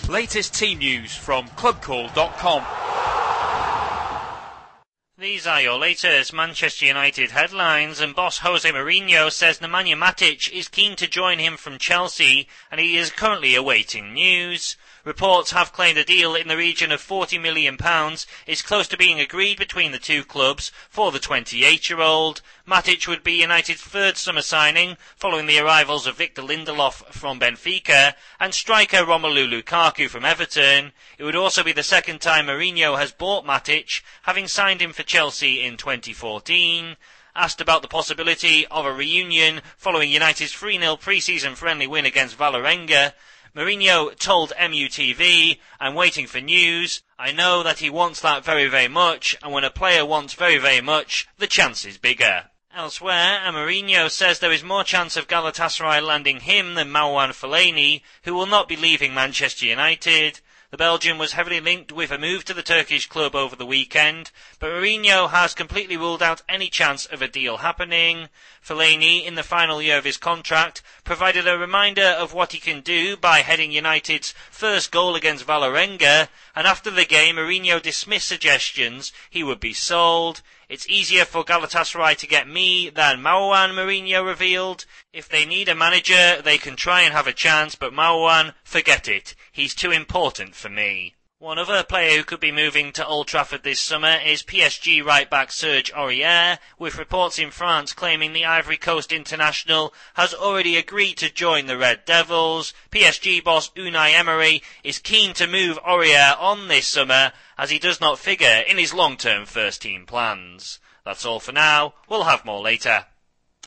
Latest team news from clubcall.com. These are your latest Manchester United headlines, and boss Jose Mourinho says Nemanja Matic is keen to join him from Chelsea and he is currently awaiting news. Reports have claimed a deal in the region of £40 million is close to being agreed between the two clubs for the 28-year-old. Matic would be United's third summer signing, following the arrivals of Victor Lindelof from Benfica and striker Romelu Lukaku from Everton. It would also be the second time Mourinho has bought Matic, having signed him for Chelsea in 2014. Asked about the possibility of a reunion following United's 3-0 pre-season friendly win against Vålerenga, Mourinho told MUTV, "I'm waiting for news. I know that he wants that very, very much, and when a player wants very, very much, the chance is bigger." Elsewhere, Mourinho says there is more chance of Galatasaray landing him than Marouane Fellaini, who will not be leaving Manchester United. The Belgian was heavily linked with a move to the Turkish club over the weekend, but Mourinho has completely ruled out any chance of a deal happening. Fellaini, in the final year of his contract, provided a reminder of what he can do by heading United's first goal against Vålerenga, and after the game Mourinho dismissed suggestions he would be sold. "It's easier for Galatasaray to get me than Marouane," Mourinho revealed. "If they need a manager, they can try and have a chance, but Marouane, forget it. He's too important for me." One other player who could be moving to Old Trafford this summer is PSG right-back Serge Aurier, with reports in France claiming the Ivory Coast international has already agreed to join the Red Devils. PSG boss Unai Emery is keen to move Aurier on this summer, as he does not figure in his long-term first-team plans. That's all for now. We'll have more later.